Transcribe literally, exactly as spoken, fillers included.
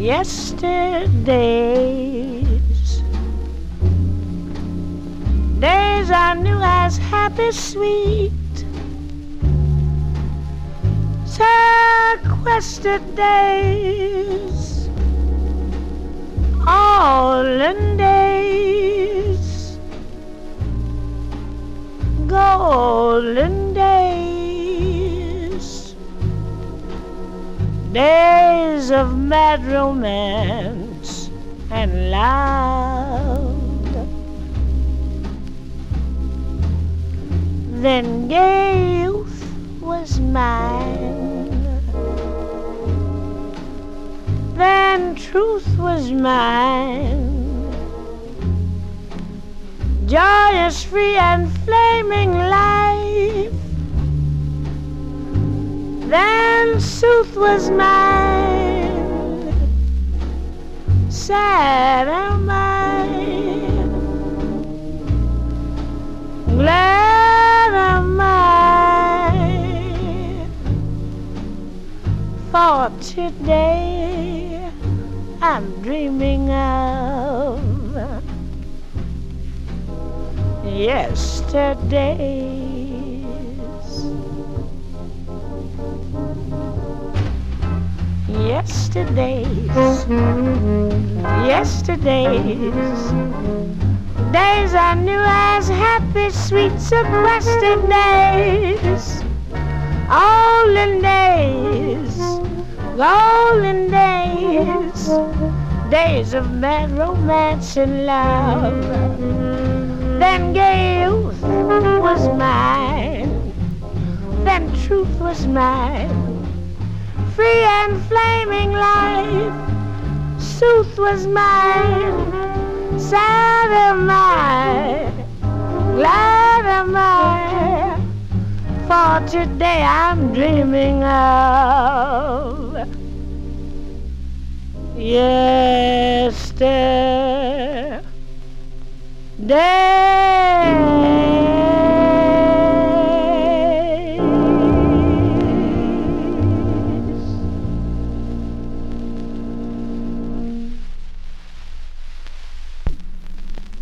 yesterdays, days I knew as happy, sweet, sequestered days, olden days, golden days, days of mad romance and love. Then gay youth was mine, then truth was mine, joyous, free and flaming life. Then sooth was mine, sad am I, glad am I, for today I'm dreaming of yesterdays. Yesterdays, yesterdays, days I knew as happy, sweet, sequestered days, olden days, golden days, days of mad romance and love. Then gay youth was mine, then truth was mine, free and flaming life, sooth was mine, sad am I, glad am I, for today I'm dreaming of yesterday.